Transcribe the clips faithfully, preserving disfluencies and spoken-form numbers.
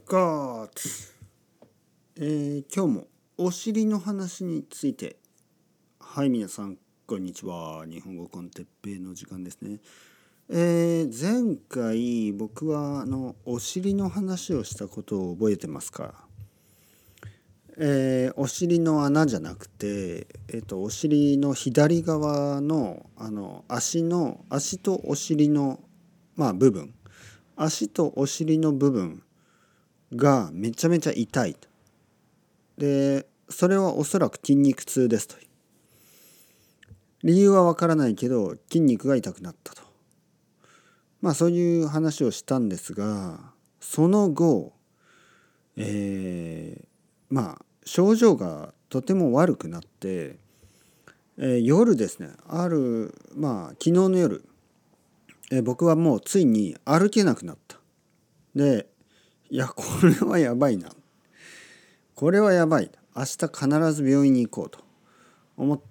ゴーツ、えー、今日もお尻の話について。はい、皆さんこんにちは。日本語コンテッペイの時間ですね。えー、前回僕はあのお尻の話をしたことを覚えてますか？えー、お尻の穴じゃなくて、えーと、お尻の左側のあの足の足とお尻のまあ部分足とお尻の部分がめちゃめちゃ痛いと。でそれはおそらく筋肉痛ですと。理由はわからないけど筋肉が痛くなったと。まあそういう話をしたんですが、その後、えー、まあ症状がとても悪くなって、えー、夜ですね、あるまあ昨日の夜、えー、僕はもうついに歩けなくなった。で、いやこれはやばいな。これはやばい。明日必ず病院に行こうと思って、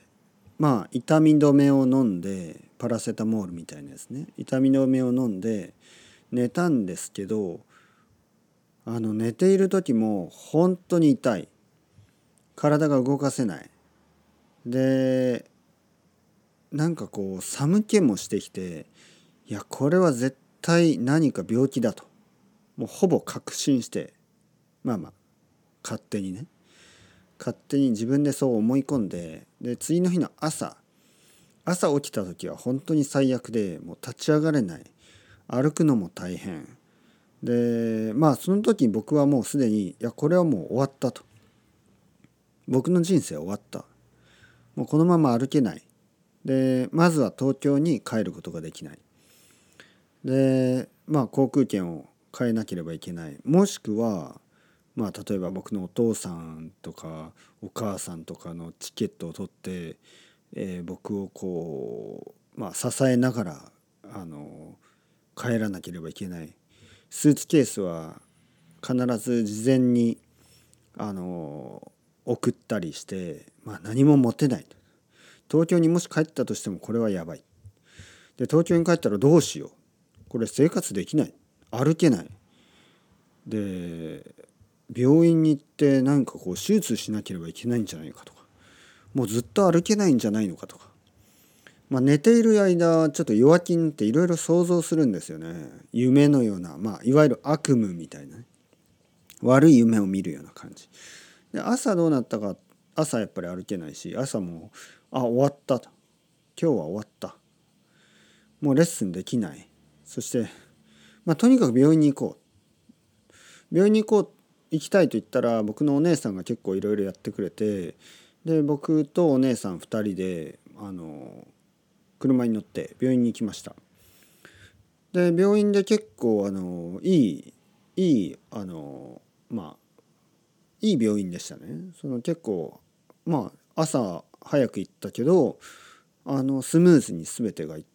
まあ痛み止めを飲んで、パラセタモールみたいなやつね、痛み止めを飲んで寝たんですけど、あの寝ている時も本当に痛い。体が動かせない。でなんかこう寒気もしてきて、いやこれは絶対何か病気だともうほぼ確信して、まあまあ勝手にね勝手に自分でそう思い込んで、で次の日の朝朝起きた時は本当に最悪で、もう立ち上がれない、歩くのも大変で、まあその時僕はもうすでに、いやこれはもう終わったと、僕の人生は終わった、もうこのまま歩けない、でまずは東京に帰ることができない、でまあ航空券を変えなければいけない、もしくはまあ例えば僕のお父さんとかお母さんとかのチケットを取って、えー僕をこう、まあ、支えながらあの帰らなければいけない。スーツケースは必ず事前にあの送ったりして、まあ、何も持てない。東京にもし帰ったとしてもこれはやばい。で東京に帰ったらどうしよう、これ生活できない、歩けない。で病院に行って何かこう手術しなければいけないんじゃないかとか、もうずっと歩けないんじゃないのかとか、まあ、寝ている間ちょっと弱気になっていろいろ想像するんですよね。夢のような、まあ、いわゆる悪夢みたいなね、悪い夢を見るような感じで、朝どうなったか。朝やっぱり歩けないし、朝もあ終わったと、今日は終わった、もうレッスンできない。そして、まあ、とにかく病院に行こう病院に行こう行きたいと言ったら、僕のお姉さんが結構いろいろやってくれて、で僕とお姉さんふたりであの車に乗って病院に行きました。で病院で結構あのいいいいあのまあいい病院でしたね。その結構まあ朝早く行ったけど、あのスムーズに全てがいって、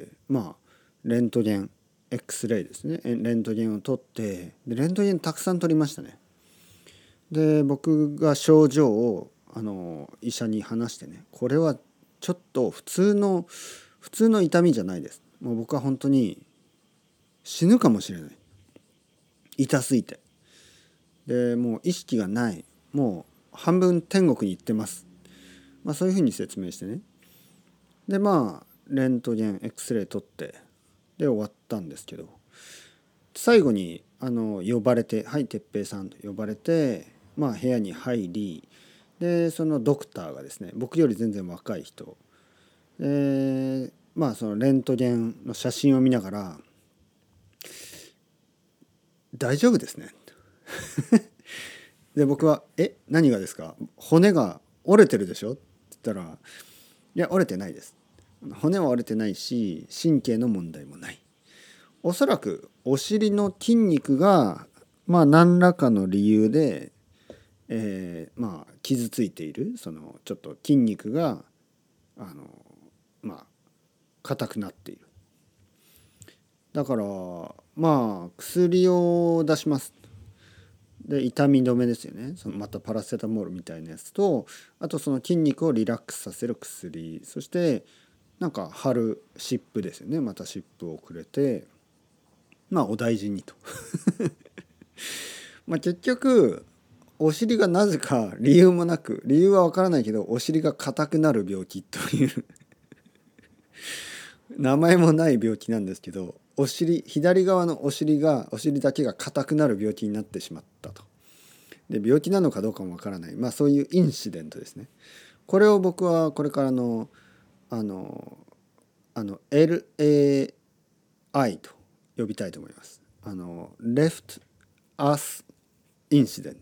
まあレントゲン X レイですね、レントゲンを取って、でレントゲンたくさん取りましたね。で僕が症状をあの医者に話してね、これはちょっと普通の普通の痛みじゃないです、もう僕は本当に死ぬかもしれない、痛すぎて。でもう意識がない、もう半分天国に行ってます、まあ、そういうふうに説明してね。でまあレントゲン X レイ取ってで終わったんですけど、最後にあの呼ばれて、はい哲平さんと呼ばれて、まあ部屋に入り、でそのドクターがですね、僕より全然若い人で、まあそのレントゲンの写真を見ながら、大丈夫ですねで僕は「え何がですか、骨が折れてるでしょ」って言ったら「いや折れてないです、骨は折れてないし神経の問題もない、おそらくお尻の筋肉がまあ何らかの理由で、えー、まあ傷ついている、そのちょっと筋肉があのまあ硬くなっている、だからまあ薬を出します。で痛み止めですよね、そのまたパラセタモールみたいなやつと、あとその筋肉をリラックスさせる薬、そしてなんか貼る湿布ですよね、また湿布をくれて、まあお大事にとまあ、結局お尻がなぜか理由もなく、理由はわからないけどお尻が硬くなる病気という名前もない病気なんですけど、お尻左側のお尻がお尻だけが硬くなる病気になってしまったと。で病気なのかどうかもわからない、まあそういうインシデントですね。これを僕はこれからのあのあの エルエーアイ と呼びたいと思います。あの Left Earth Incident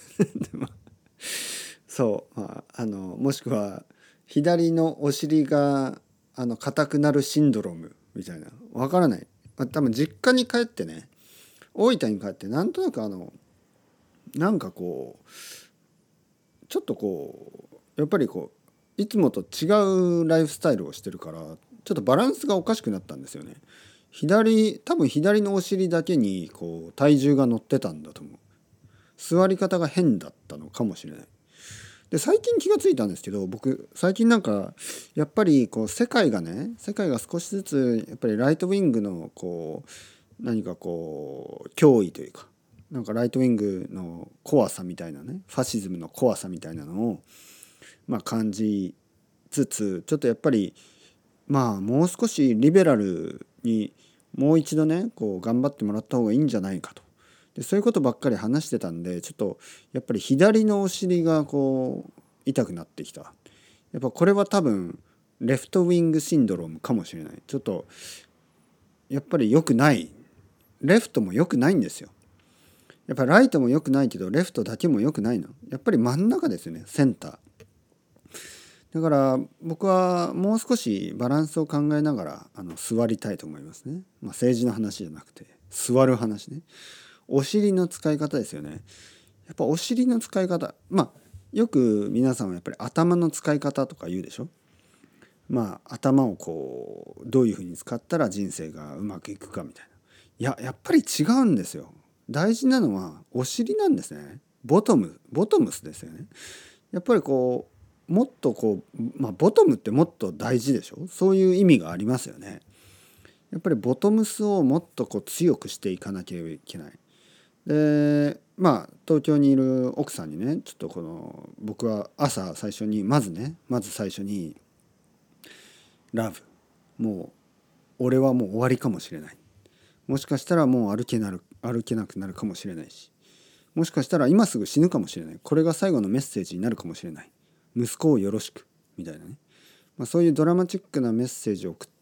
そう、まあ、あのもしくは左のお尻があの硬くなるシンドロームみたいな、わからない、まあ、多分実家に帰ってね、大分に帰ってなんとなくあのなんかこうちょっとこうやっぱりこういつもと違うライフスタイルをしてるから、ちょっとバランスがおかしくなったんですよね。左多分左のお尻だけにこう体重が乗ってたんだと思う。座り方が変だったのかもしれない。で最近気がついたんですけど、僕最近なんかやっぱりこう世界がね世界が少しずつやっぱりライトウィングのこう何かこう脅威というか、なんかライトウィングの怖さみたいなね、ファシズムの怖さみたいなのをまあ感じつつ、ちょっとやっぱりまあもう少しリベラルにもう一度ねこう頑張ってもらった方がいいんじゃないかと。でそういうことばっかり話してたんで、ちょっとやっぱり左のお尻がこう痛くなってきた。やっぱこれは多分レフトウィングシンドロームかもしれない。ちょっとやっぱり良くない、レフトも良くないんですよ。やっぱりライトも良くないけどレフトだけも良くないの。やっぱり真ん中ですよね、センター。だから僕はもう少しバランスを考えながらあの座りたいと思いますね。まあ、政治の話じゃなくて座る話ね。お尻の使い方ですよね。やっぱお尻の使い方、まあよく皆さんはやっぱり頭の使い方とか言うでしょ。まあ頭をこうどういうふうに使ったら人生がうまくいくかみたいな。いややっぱり違うんですよ。大事なのはお尻なんですね。ボトムボトムスですよね。やっぱりこうもっとこう、まあ、ボトムってもっと大事でしょ。そういう意味がありますよね。やっぱりボトムスをもっとこう強くしていかなければいけない。でまあ東京にいる奥さんにね、ちょっとこの僕は朝最初にまずねまず最初にラブ、もう俺はもう終わりかもしれない、もしかしたらもう歩けなる歩けなくなるかもしれないし、もしかしたら今すぐ死ぬかもしれない、これが最後のメッセージになるかもしれない、息子をよろしくみたいなね、まあ、そういうドラマチックなメッセージを送って、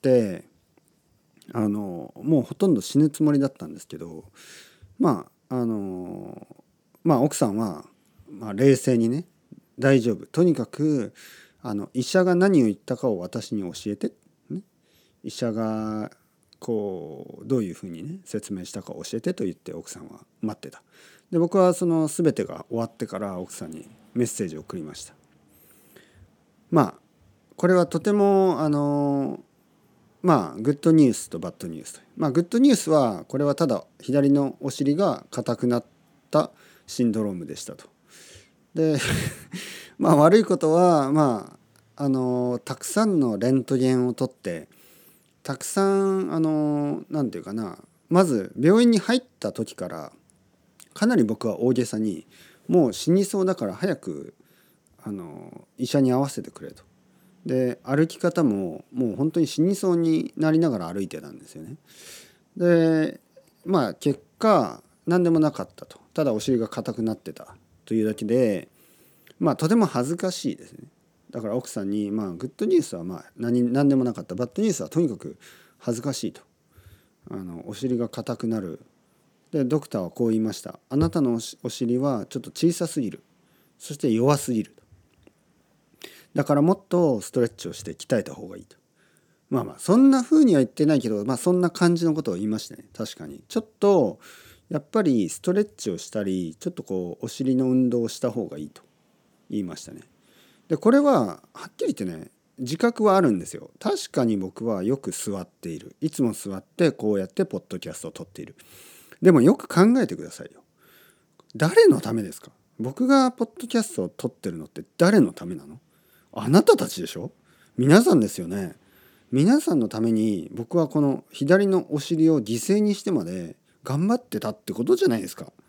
あのもうほとんど死ぬつもりだったんですけど、まああのまあ奥さんは、まあ、冷静にね、大丈夫、とにかくあの医者が何を言ったかを私に教えて、ね、医者がこうどういうふうにね説明したか教えてと言って奥さんは待ってた。で僕はその全てが終わってから奥さんにメッセージを送りました。まあこれはとてもあのまあグッドニュースとバッドニュースと、まあグッドニュースはこれはただ左のお尻が硬くなったシンドロームでしたと。でまあ悪いことはまああのたくさんのレントゲンを取ってたくさんあのなんていうかな、まず病院に入った時からかなり僕は大げさにもう死にそうだから早くあの医者に会わせてくれと。で歩き方ももう本当に死にそうになりながら歩いてたんですよね。でまあ結果何でもなかったと、ただお尻が硬くなってたというだけで、まあとても恥ずかしいですね。だから奥さんに、まあグッドニュースはまあ 何, 何でもなかった、バッドニュースはとにかく恥ずかしいと、あのお尻が硬くなる。でドクターはこう言いました。あなたのお尻はちょっと小さすぎる、そして弱すぎると。だからもっとストレッチをして鍛えた方がいいと。まあまあそんな風には言ってないけど、まあそんな感じのことを言いましたね。確かにちょっとやっぱりストレッチをしたり、ちょっとこうお尻の運動をした方がいいと言いましたね。でこれははっきり言ってね自覚はあるんですよ。確かに僕はよく座っている、いつも座ってこうやってポッドキャストを撮っている。でもよく考えてくださいよ。誰のためですか？僕がポッドキャストを撮ってるのって誰のためなの？あなたたちでしょ？皆さんですよね。皆さんのために僕はこの左のお尻を犠牲にしてまで頑張ってたってことじゃないですか。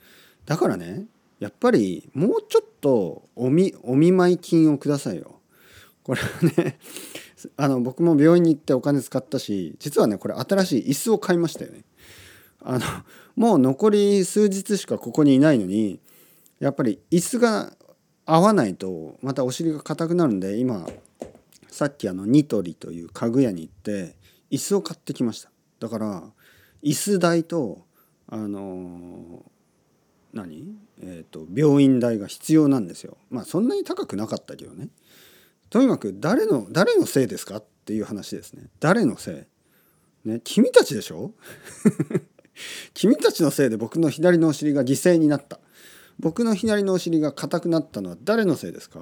だからね、やっぱりもうちょっとお見お見舞い金をくださいよ。これはねあの僕も病院に行ってお金使ったし、実はねこれ新しい椅子を買いましたよね。あのもう残り数日しかここにいないのに、やっぱり椅子が合わないとまたお尻が硬くなるんで、今さっきあのニトリという家具屋に行って椅子を買ってきました。だから椅子代とあの何えっと病院代が必要なんですよ。まあそんなに高くなかったけどね。とにかく誰の誰のせいですかっていう話ですね。誰のせいね、君たちでしょ君たちのせいで僕の左のお尻が犠牲になった。僕の左のお尻が硬くなったのは誰のせいですか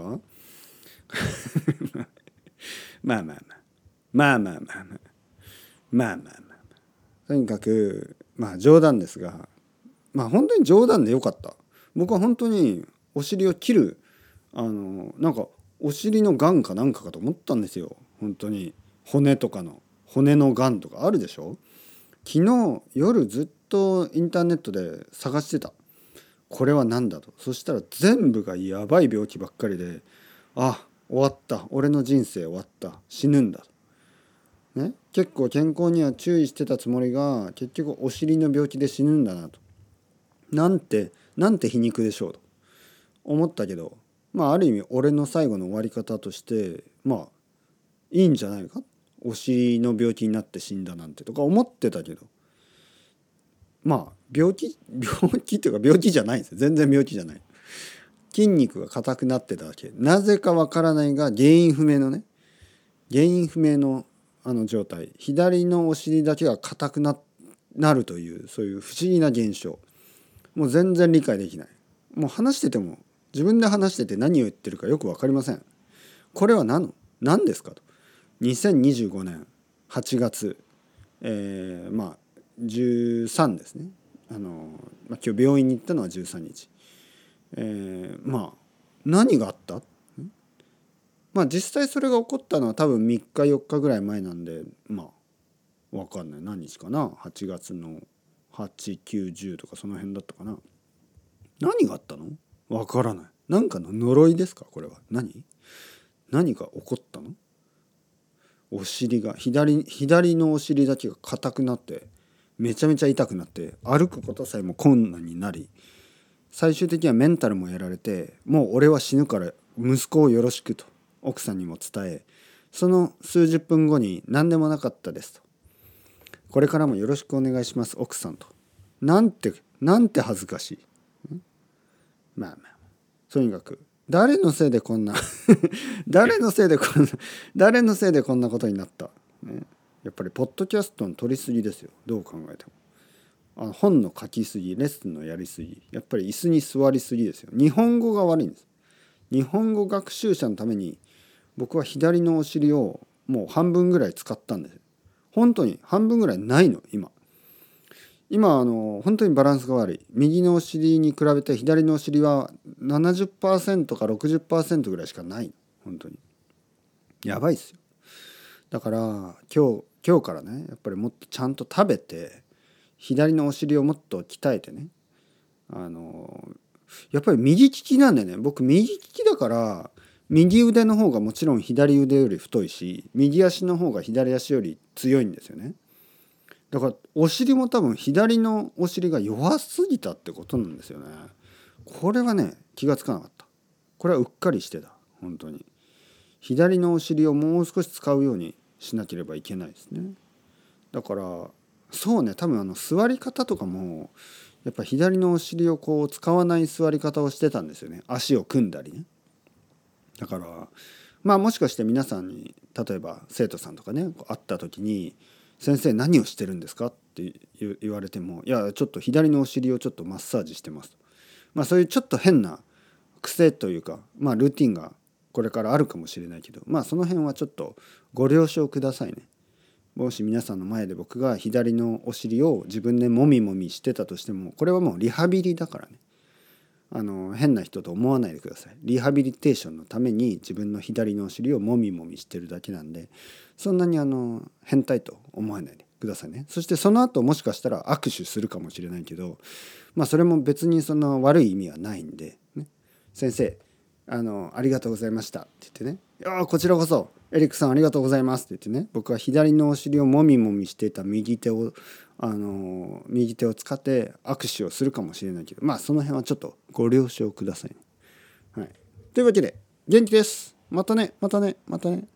まあまあまあまあまあまあまあまあまあまあとにかくまあ冗談ですが、まあ本当に冗談でよかった。僕は本当にお尻を切るあのなんかお尻のがんかなんかかと思ったんですよ。本当に骨とかの骨のがんとかあるでしょ。昨日夜ずっとインターネットで探してた。これは何だと。そしたら全部がやばい病気ばっかりで、あ、終わった、俺の人生終わった、死ぬんだと、ね、結構健康には注意してたつもりが結局お尻の病気で死ぬんだなと、なんてなんて皮肉でしょうと思ったけど、まあある意味俺の最後の終わり方としてまあいいんじゃないか、お尻の病気になって死んだなんてとか思ってたけど、まあ病気病気っていうか病気じゃないんですよ。全然病気じゃない。筋肉が硬くなってただけ、なぜかわからないが原因不明のね原因不明のあの状態、左のお尻だけが硬く な, なるというそういう不思議な現象、もう全然理解できない。もう話してても自分で話してて何を言ってるかよく分かりません。これは何何ですかと。にせんにじゅうごねんはちがつ、えー、まあじゅうさんですね。あの、まあ、今日病院に行ったのはじゅうさんにち、えー、まあ何があった。まあ実際それが起こったのは多分みっかよっかぐらい前なんで、まあ分かんない、何日かな、はちがつのはち、きゅう、じゅうとかその辺だったかな。何があったの分からない。なんかの呪いですかこれは。何何が起こったの。お尻が左左のお尻だけが硬くなってめちゃめちゃ痛くなって歩くことさえも困難になり、最終的にはメンタルもやられて、もう俺は死ぬから息子をよろしくと奥さんにも伝え、その数十分後に何でもなかったですと、これからもよろしくお願いします奥さんと。なんてなんて恥ずかしい。まあまあとにかく誰のせいでこんな誰のせいでこんな誰のせいでこんなことになった、ね、やっぱりポッドキャストの取りすぎですよ。どう考えてもあの本の書きすぎ、レッスンのやりすぎ、やっぱり椅子に座りすぎですよ。日本語が悪いんです。日本語学習者のために僕は左のお尻をもう半分ぐらい使ったんです。本当に半分ぐらいないの今。今あの本当にバランスが悪い。右のお尻に比べて左のお尻は ななじゅっパーセント か ろくじゅっパーセント ぐらいしかない。本当にやばいっすよ。だから今日今日からね、やっぱりもっとちゃんと食べて左のお尻をもっと鍛えてね、あのやっぱり右利きなんでね、僕右利きだから右腕の方がもちろん左腕より太いし、右足の方が左足より強いんですよね。だからお尻も多分左のお尻が弱すぎたってことなんですよね。これはね気がつかなかった。これはうっかりしてた。本当に左のお尻をもう少し使うようにしなければいけないですね。だからそうね、多分あの座り方とかもやっぱ左のお尻をこう使わない座り方をしてたんですよね。足を組んだりね。だからまあもしかして皆さんに例えば生徒さんとかね会った時に先生何をしてるんですかって言われても、いやちょっと左のお尻をちょっとマッサージしてますと、まあそういうちょっと変な癖というか、まあルーティンがこれからあるかもしれないけど、まあその辺はちょっとご了承くださいね。もし皆さんの前で僕が左のお尻を自分でもみもみしてたとしても、これはもうリハビリだからね、あの変な人と思わないでください。リハビリテーションのために自分の左のお尻をもみもみしてるだけなんで、そんなにあの変態と思わないでくださいね。そしてその後もしかしたら握手するかもしれないけど、まあそれも別にその悪い意味はないんで、ね、先生あのありがとうございましたって言ってね、いやこちらこそエリックさんありがとうございますって言ってね、僕は左のお尻をもみもみしていた右手をあの右手を使って握手をするかもしれないけど、まあその辺はちょっとご了承くださいね。はい、というわけで元気です。またねまたねまたね。